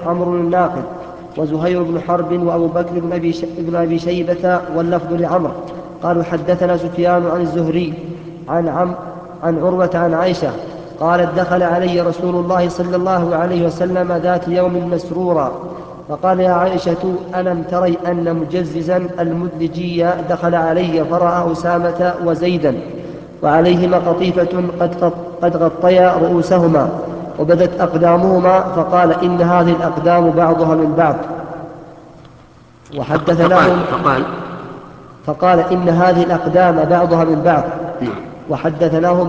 عمرو الناقد وزهير بن حرب وأبو بكر بن أبي شيبة واللفظ لعمرو قالوا حدثنا سفيان عن الزهري عن عروة عن عائشة قالت دخل علي رسول الله صلى الله عليه وسلم ذات يوم مسرورا فقال يا عائشة ألم تري أن مجززا المدلجي دخل علي فرأى أسامة وزيدا وعليهما قطيفة قد غطيا رؤوسهما وبدت أقدامهما فقال إن هذه الأقدام بعضها من بعض فقال إن هذه الأقدام بعضها من بعض وحدثناهم